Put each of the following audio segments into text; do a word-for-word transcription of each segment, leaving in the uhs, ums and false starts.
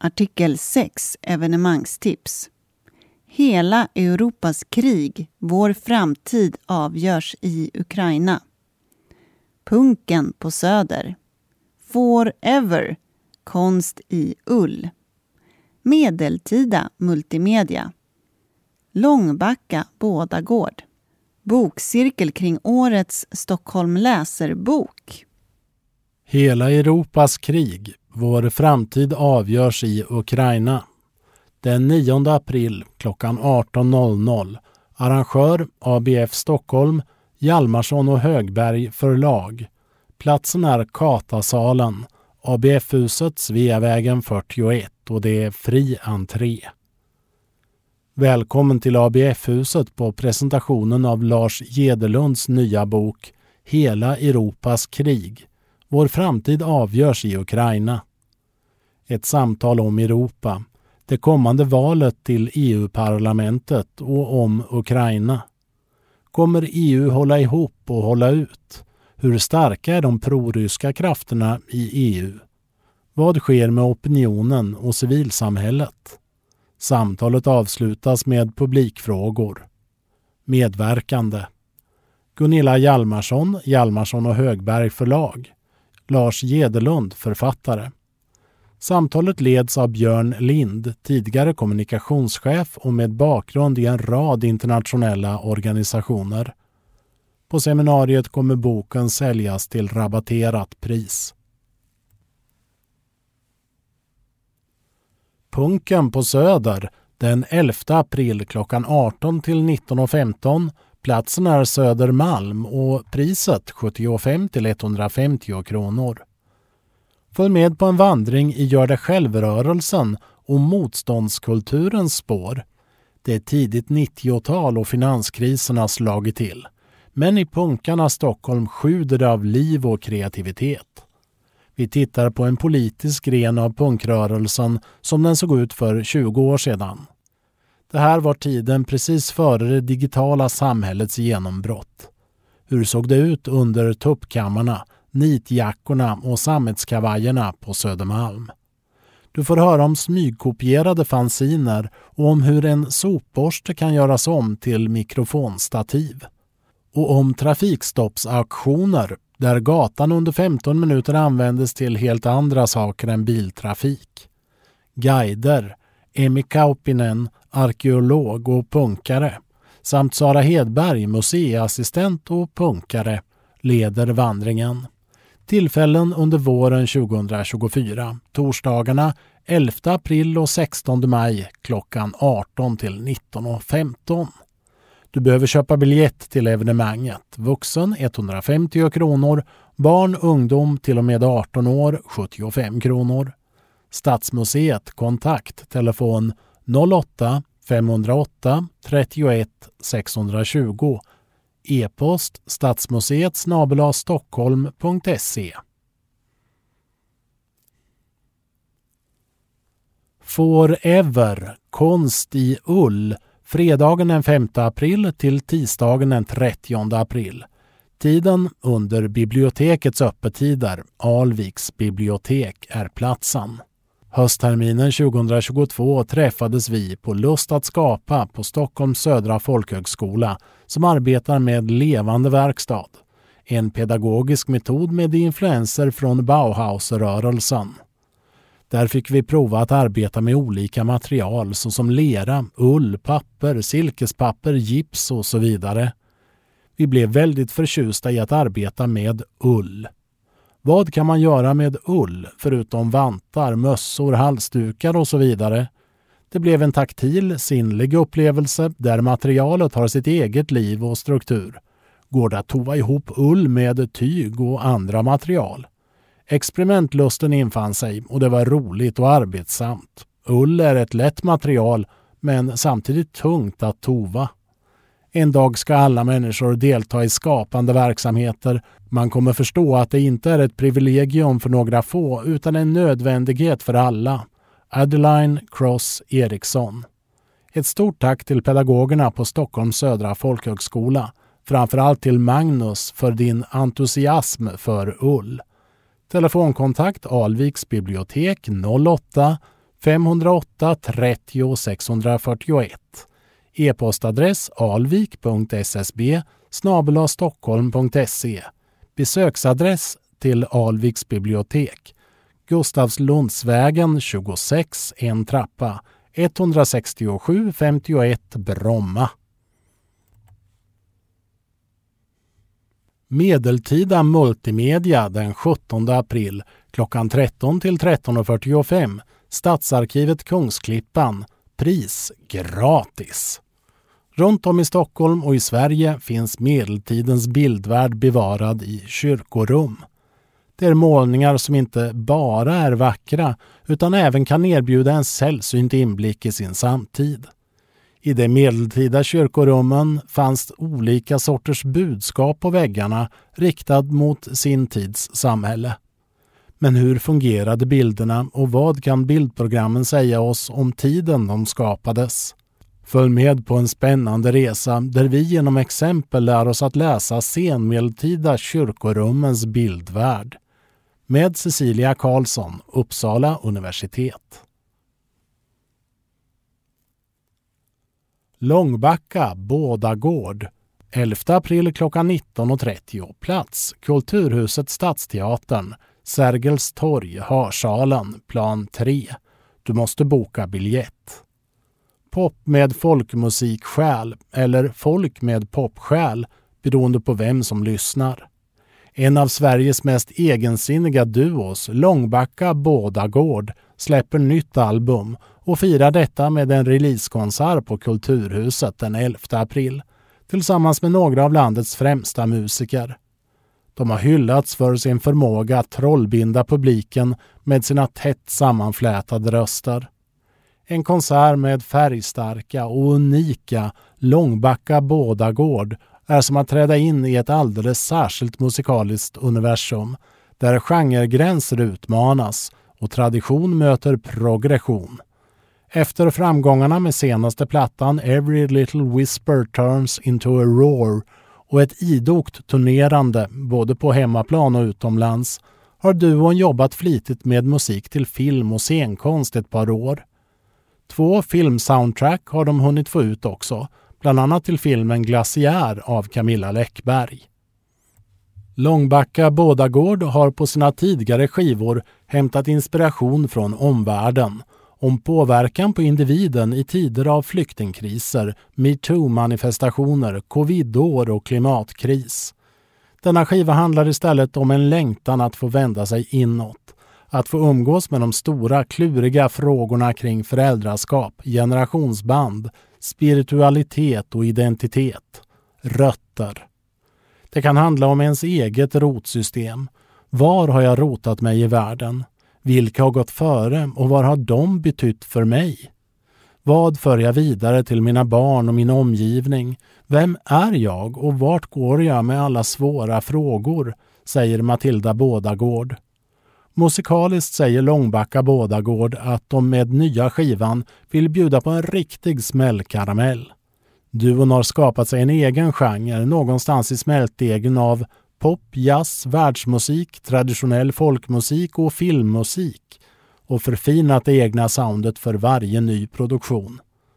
Artikel sex, evenemangstips. Hela Europas krig, vår framtid avgörs i Ukraina. Punken på Söder. Forever, konst i ull. Medeltida multimedia. Långbacka Bådagård. Bokcirkel kring årets Stockholm läserbok. Hela Europas krig, vår framtid avgörs i Ukraina. Den nionde april klockan arton noll noll. Arrangör A B F Stockholm, Hjalmarsson och Högberg förlag. Platsen är Katasalen, A B F-huset Sveavägen fyrtioett och det är fri entré. Välkommen till A B F-huset på presentationen av Lars Gederlunds nya bok Hela Europas krig. Vår framtid avgörs i Ukraina. Ett samtal om Europa, det kommande valet till E U-parlamentet och om Ukraina. Kommer E U hålla ihop och hålla ut? Hur starka är de proryska krafterna i E U? Vad sker med opinionen och civilsamhället? Samtalet avslutas med publikfrågor. Medverkande: Gunilla Hjalmarsson, Hjalmarsson och Högberg förlag. Lars Gederlund, författare. Samtalet leds av Björn Lind, tidigare kommunikationschef och med bakgrund i en rad internationella organisationer. På seminariet kommer boken säljas till rabatterat pris. Punken på Söder, den elfte april klockan arton till nitton femton. Platsen är Södermalm och priset sjuttiofem till etthundrafemtio kronor. Följ med på en vandring i Gör det själv-rörelsen och motståndskulturens spår. Det är tidigt nittiotal och finanskrisen har slagit till. Men i punkarnas Stockholm sjuder det av liv och kreativitet. Vi tittar på en politisk gren av punkrörelsen som den såg ut för tjugo år sedan. Det här var tiden precis före det digitala samhällets genombrott. Hur såg det ut under tuppkammarna, nitjackorna och sammetskavajerna på Södermalm? Du får höra om smygkopierade fanziner och om hur en sopborste kan göras om till mikrofonstativ. Och om trafikstoppsaktioner där gatan under femton minuter användes till helt andra saker än biltrafik. Guider, Emi Kaupinen, arkeolog och punkare, samt Sara Hedberg, museiassistent och punkare, leder vandringen. Tillfällen under våren tjugohundratjugofyra, torsdagarna elfte april och sextonde maj klockan arton till nitton femton. Du behöver köpa biljett till evenemanget. Vuxen etthundrafemtio kronor, barn, ungdom till och med arton år sjuttiofem kronor. Stadsmuseet, kontakt, telefon noll åtta femhundraåtta trettioett sexhundratjugo. E-post stadsmuseet snabel-a stockholm punkt se. Forever, konst i ull. Fredagen den femte april till tisdagen den trettionde april. Tiden under bibliotekets öppettider. Alviks bibliotek är platsen. Höstterminen tjugohundratjugotvå träffades vi på Lust att skapa på Stockholms södra folkhögskola som arbetar med levande verkstad. En pedagogisk metod med influenser från Bauhaus-rörelsen. Där fick vi prova att arbeta med olika material såsom lera, ull, papper, silkespapper, gips och så vidare. Vi blev väldigt förtjusta i att arbeta med ull. Vad kan man göra med ull förutom vantar, mössor, halsdukar och så vidare? Det blev en taktil, sinnlig upplevelse där materialet har sitt eget liv och struktur. Går det att tova ihop ull med tyg och andra material? Experimentlusten infann sig och det var roligt och arbetsamt. Ull är ett lätt material men samtidigt tungt att tova. En dag ska alla människor delta i skapande verksamheter. Man kommer förstå att det inte är ett privilegium för några få utan en nödvändighet för alla. Adeline Cross Eriksson. Ett stort tack till pedagogerna på Stockholms södra folkhögskola. Framförallt till Magnus för din entusiasm för ull. Telefonkontakt Alviks bibliotek noll åtta fem noll åtta trettio sexhundrafyrtioett. E-postadress alvik punkt s s b snabel-a stockholm punkt se. Besöksadress till Alviks bibliotek. Gustavslundsvägen tjugosex, en trappa, etthundrasextiosju femtioett Bromma. Medeltida multimedia den sjuttonde april klockan tretton till tretton fyrtiofem. Stadsarkivet Kungsklippan. Pris gratis. Runt om i Stockholm och i Sverige finns medeltidens bildvärld bevarad i kyrkorum. Det är målningar som inte bara är vackra utan även kan erbjuda en sällsynt inblick i sin samtid. I de medeltida kyrkorummen fanns olika sorters budskap på väggarna riktad mot sin tids samhälle. Men hur fungerade bilderna och vad kan bildprogrammen säga oss om tiden de skapades? Följ med på en spännande resa där vi genom exempel lär oss att läsa senmedeltida kyrkorummens bildvärld. Med Cecilia Karlsson, Uppsala universitet. Långbacka, Bådagård. elfte april klockan nitton trettio. Plats, Kulturhuset Stadsteatern. Sergels torg, Hörsalen, plan tre. Du måste boka biljett. Pop med folkmusiksjäl eller folk med popsjäl beroende på vem som lyssnar. En av Sveriges mest egensinniga duos, Långbacka Bådagård, släpper nytt album och firar detta med en releasekonsert på Kulturhuset den elfte april tillsammans med några av landets främsta musiker. De har hyllats för sin förmåga att trollbinda publiken med sina tätt sammanflätade röster. En konsert med färgstarka och unika Långbacka Bådagård är som att träda in i ett alldeles särskilt musikaliskt universum där genregränser utmanas och tradition möter progression. Efter framgångarna med senaste plattan Every Little Whisper Turns Into a Roar och ett idogt turnerande både på hemmaplan och utomlands har duon jobbat flitigt med musik till film och scenkonst ett par år. Två filmsoundtrack har de hunnit få ut också, bland annat till filmen Glaciär av Camilla Läckberg. Långbacka Bådagård har på sina tidigare skivor hämtat inspiration från omvärlden, om påverkan på individen i tider av flyktingkriser, MeToo-manifestationer, covidår och klimatkris. Denna skiva handlar istället om en längtan att få vända sig inåt, att få umgås med de stora kluriga frågorna kring föräldraskap, generationsband, spiritualitet och identitet, rötter. Det kan handla om ens eget rotsystem. Var har jag rotat mig i världen? Vilka har gått före och vad har de betytt för mig? Vad för jag vidare till mina barn och min omgivning? Vem är jag och vart går jag med alla svåra frågor? Säger Matilda Bådagård. Musikaliskt säger Långbacka Bådagård att de med nya skivan vill bjuda på en riktig smällkaramell. Duon har skapat sig en egen genre någonstans i smältdegen av pop, jazz, världsmusik, traditionell folkmusik och filmmusik och förfinat det egna soundet för varje ny produktion.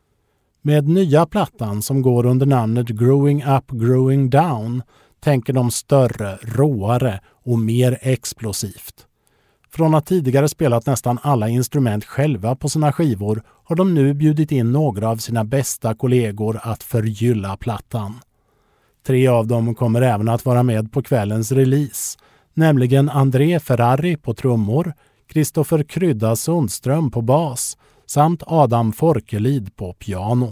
Med nya plattan som går under namnet Growing Up, Growing Down tänker de större, råare och mer explosivt. Från att tidigare spelat nästan alla instrument själva på sina skivor har de nu bjudit in några av sina bästa kollegor att förgylla plattan. Tre av dem kommer även att vara med på kvällens release, nämligen André Ferrari på trummor, Kristoffer Krydda Sundström på bas samt Adam Forkelid på piano.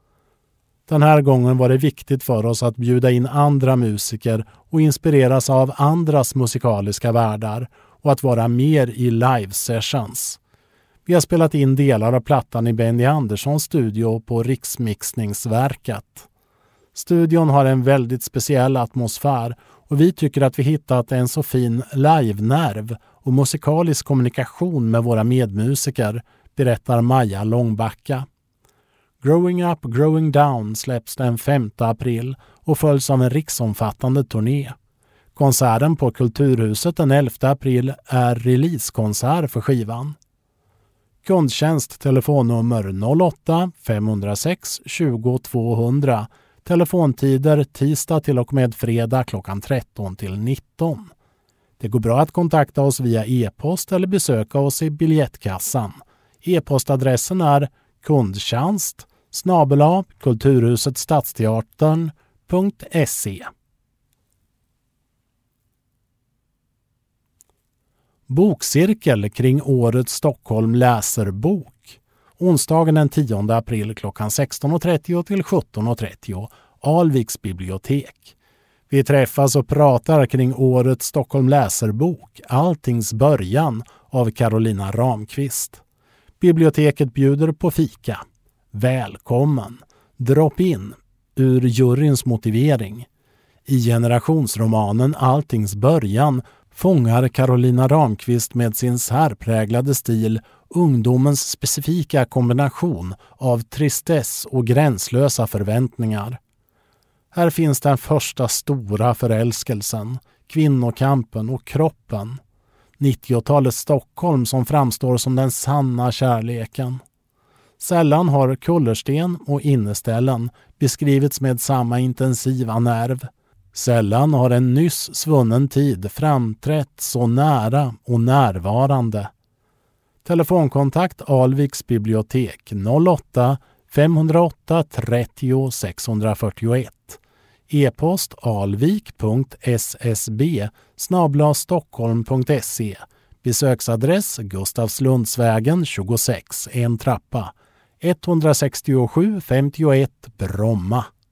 Den här gången var det viktigt för oss att bjuda in andra musiker och inspireras av andras musikaliska världar och att vara mer i live-sessions. Vi har spelat in delar av plattan i Benny Anderssons studio på Riksmixningsverket. Studion har en väldigt speciell atmosfär och vi tycker att vi hittat en så fin live-nerv och musikalisk kommunikation med våra medmusiker, berättar Maja Långbacka. Growing Up, Growing Down släpps den femte april och följs av en riksomfattande turné. Konserten på Kulturhuset den elfte april är releasekonsert för skivan. Kundtjänst telefonnummer noll åtta fem noll sex tjugo tvåhundra. Telefontider tisdag till och med fredag klockan tretton till nitton. Det går bra att kontakta oss via e-post eller besöka oss i biljettkassan. E-postadressen är kundtjänst snabel-a kulturhuset stadsteatern punkt se. Bokcirkel kring årets Stockholm läserbok. Onsdagen den tionde april klockan sexton och trettio till sjutton och trettio. Alviks bibliotek. Vi träffas och pratar kring årets Stockholm läserbok, Alltings början av Carolina Ramqvist. Biblioteket bjuder på fika. Välkommen. Drop in. Ur juryns motivering. I generationsromanen Alltings början fångar Carolina Ramqvist med sin särpräglade stil ungdomens specifika kombination av tristess och gränslösa förväntningar. Här finns den första stora förälskelsen, kvinnokampen och kroppen. nittiotalets Stockholm som framstår som den sanna kärleken. Sällan har kullersten och inneställen beskrivits med samma intensiva nerv. Sällan har en nyss svunnen tid framträtt så nära och närvarande. Telefonkontakt Alviks bibliotek noll åtta fem noll åtta trettio sexhundrafyrtioett. E-post alvik punkt ssb snabel-a stockholm punkt se. Besöksadress Gustavslundsvägen tjugosex, en trappa. etthundrasextiosju femtioett Bromma.